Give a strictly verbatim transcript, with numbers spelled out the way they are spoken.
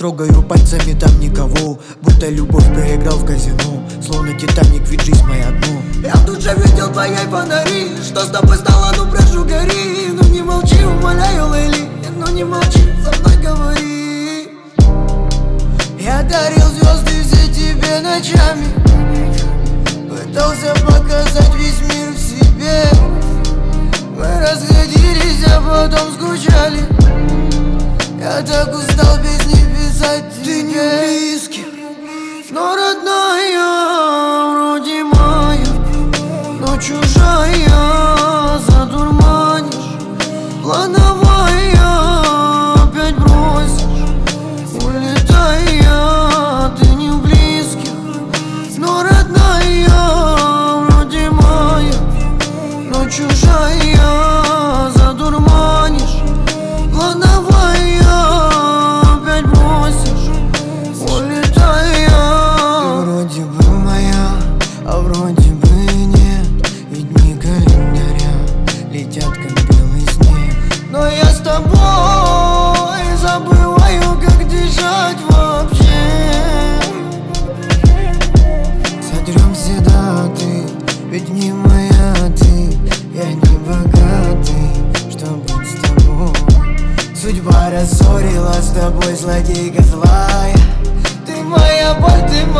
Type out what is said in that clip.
трогаю пальцами там никого, будто любовь проиграл в казино. Словно Титаник, ведь жизнь моя дно. Я в душе видел твоей фонари. Что с тобой стало, ну прошу гори. Ну не молчи, умоляю, Лейли. Ну не молчи, со мной говори. Я дарил звезды все тебе ночами, пытался показать весь мир в себе. Мы расходились, а потом скучали. Я так устал песни писать Ты не близкий, но родная, вроде моя, но чужая. Задурманишь, плановая, опять бросишь, улетая. Ты не в близких, но родная, вроде моя, но чужая. Задурманишь, плановая, опять бросишь, улетая. Ты вроде бы моя, а вроде бы нет. И дни календаря летят как белый снег. Но я с тобой забываю, как дышать вообще. Сотрем все даты, ведь не моя ты. Я не богатый, чтоб быть с тобой. Судьба рассорила с тобой, злодейка злая. Ты моя боль, ты моя